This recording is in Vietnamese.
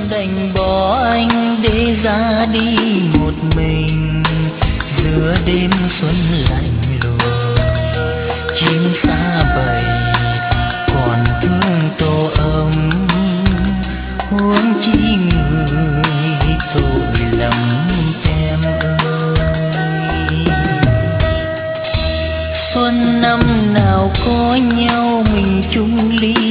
đành bỏ anh để ra đi một mình giữa đêm xuân lạnh lùng. Chim xa bầy còn thương tổ ấm, huống chi người tội lắm em ơi. Xuân năm nào có nhau mình chung ly